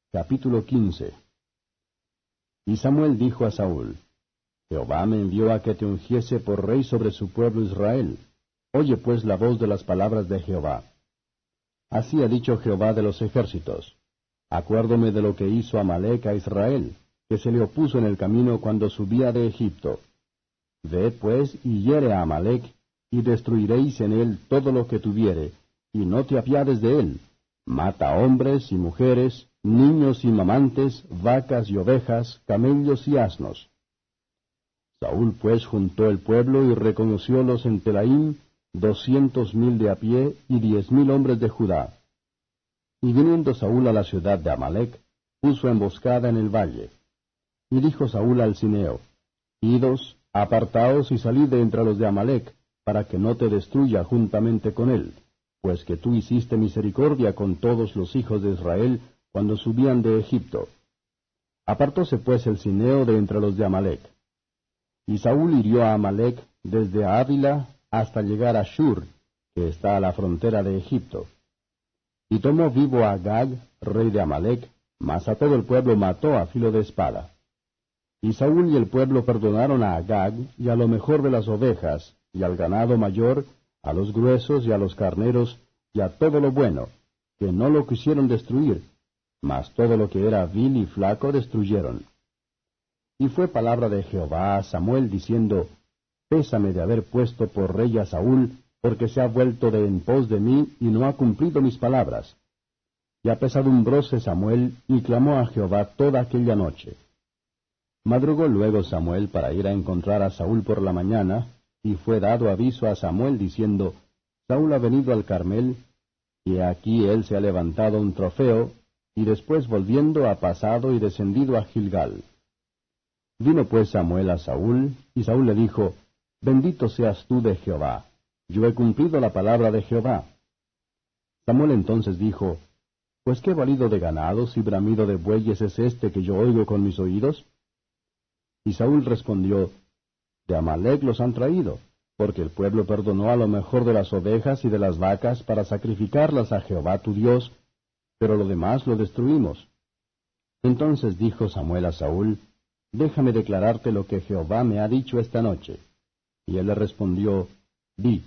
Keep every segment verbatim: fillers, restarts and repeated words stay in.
Capítulo quince. Y Samuel dijo a Saúl: Jehová me envió a que te ungiese por rey sobre su pueblo Israel. Oye pues la voz de las palabras de Jehová. Así ha dicho Jehová de los ejércitos: Acuérdome de lo que hizo Amalec a Israel, que se le opuso en el camino cuando subía de Egipto. Ved pues y hiere a Amalec, y destruiréis en él todo lo que tuviere, y no te apiades de él. Mata hombres y mujeres, niños y mamantes, vacas y ovejas, camellos y asnos. Saúl pues juntó el pueblo y reconociólos en Telaim, doscientos mil de a pie y diez mil hombres de Judá. Y viniendo Saúl a la ciudad de Amalec, puso emboscada en el valle. Y dijo Saúl al cineo: Idos, apartaos y salid de entre los de Amalec, para que no te destruya juntamente con él, pues que tú hiciste misericordia con todos los hijos de Israel cuando subían de Egipto. Apartóse pues el cineo de entre los de Amalec. Y Saúl hirió a Amalec desde Ávila hasta llegar a Shur, que está a la frontera de Egipto. Y tomó vivo a Agag, rey de Amalec, mas a todo el pueblo mató a filo de espada. Y Saúl y el pueblo perdonaron a Agag y a lo mejor de las ovejas, y al ganado mayor, a los gruesos y a los carneros, y a todo lo bueno, que no lo quisieron destruir, mas todo lo que era vil y flaco destruyeron. Y fue palabra de Jehová a Samuel diciendo: Pésame de haber puesto por rey a Saúl, porque se ha vuelto de en pos de mí y no ha cumplido mis palabras. Y apesadumbróse Samuel y clamó a Jehová toda aquella noche. Madrugó luego Samuel para ir a encontrar a Saúl por la mañana, y fue dado aviso a Samuel diciendo: Saúl ha venido al Carmel, y aquí él se ha levantado un trofeo, y después volviendo ha pasado y descendido a Gilgal. Vino pues Samuel a Saúl, y Saúl le dijo: Bendito seas tú de Jehová, yo he cumplido la palabra de Jehová. Samuel entonces dijo: Pues qué balido de ganados y bramido de bueyes es este que yo oigo con mis oídos. Y Saúl respondió: De Amalec los han traído, porque el pueblo perdonó a lo mejor de las ovejas y de las vacas para sacrificarlas a Jehová tu Dios, pero lo demás lo destruimos. Entonces dijo Samuel a Saúl: Déjame declararte lo que Jehová me ha dicho esta noche. Y él le respondió: Di.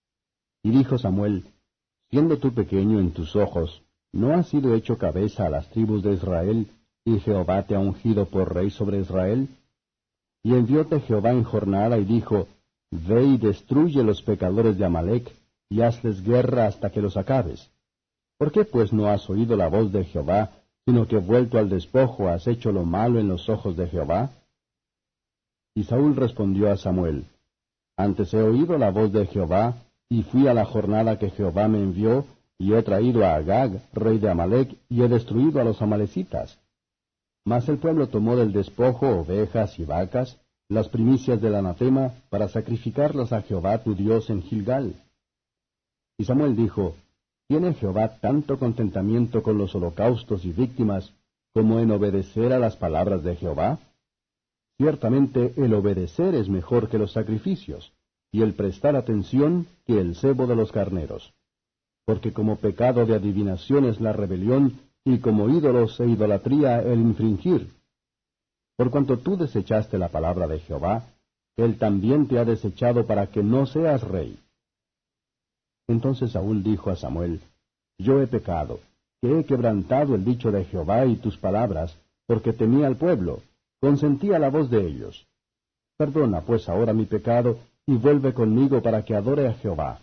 Y dijo Samuel: Siendo tú pequeño en tus ojos, ¿no has sido hecho cabeza a las tribus de Israel, y Jehová te ha ungido por rey sobre Israel? Y envióte Jehová en jornada y dijo: Ve y destruye los pecadores de Amalec, y hazles guerra hasta que los acabes. ¿Por qué pues no has oído la voz de Jehová, sino que vuelto al despojo has hecho lo malo en los ojos de Jehová? Y Saúl respondió a Samuel: Antes he oído la voz de Jehová, y fui a la jornada que Jehová me envió, y he traído a Agag, rey de Amalec, y he destruido a los amalecitas. Mas el pueblo tomó del despojo ovejas y vacas, las primicias del anatema, para sacrificarlas a Jehová tu Dios en Gilgal. Y Samuel dijo: ¿Tiene Jehová tanto contentamiento con los holocaustos y víctimas, como en obedecer a las palabras de Jehová? Ciertamente el obedecer es mejor que los sacrificios, y el prestar atención que el cebo de los carneros. Porque como pecado de adivinación es la rebelión, y como ídolos e idolatría el infringir. Por cuanto tú desechaste la palabra de Jehová, él también te ha desechado para que no seas rey. Entonces Saúl dijo a Samuel: Yo he pecado, que he quebrantado el dicho de Jehová y tus palabras, porque temí al pueblo, consentí a la voz de ellos. Perdona pues ahora mi pecado, y vuelve conmigo para que adore a Jehová.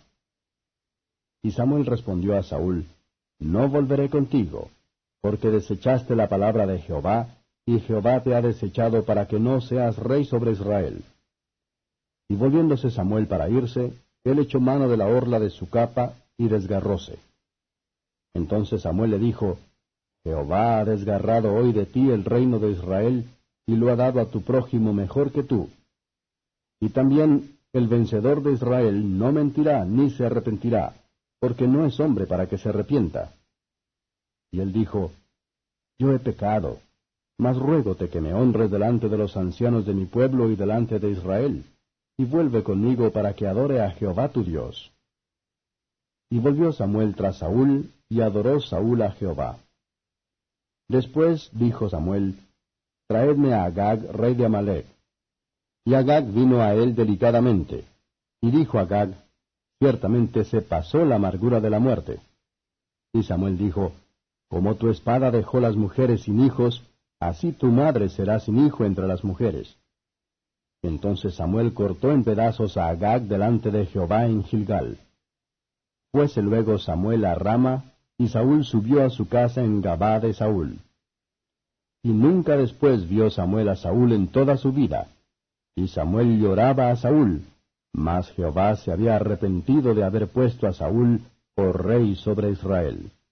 Y Samuel respondió a Saúl: No volveré contigo, porque desechaste la palabra de Jehová, y Jehová te ha desechado para que no seas rey sobre Israel. Y volviéndose Samuel para irse, él echó mano de la orla de su capa, y desgarróse. Entonces Samuel le dijo: Jehová ha desgarrado hoy de ti el reino de Israel, y lo ha dado a tu prójimo mejor que tú. Y también el vencedor de Israel no mentirá ni se arrepentirá, porque no es hombre para que se arrepienta. Y él dijo: Yo he pecado, mas ruégote que me honres delante de los ancianos de mi pueblo y delante de Israel, y vuelve conmigo para que adore a Jehová tu Dios. Y volvió Samuel tras Saúl, y adoró Saúl a Jehová. Después dijo Samuel, Traedme a Agag, rey de Amalec. Y Agag vino a él delicadamente. Y dijo Agag, Ciertamente se pasó la amargura de la muerte. Y Samuel dijo, Como tu espada dejó las mujeres sin hijos, así tu madre será sin hijo entre las mujeres. Entonces Samuel cortó en pedazos a Agag delante de Jehová en Gilgal. Fuese luego Samuel a Rama, y Saúl subió a su casa en Gabá de Saúl. Y nunca después vio Samuel a Saúl en toda su vida. Y Samuel lloraba a Saúl, mas Jehová se había arrepentido de haber puesto a Saúl por rey sobre Israel.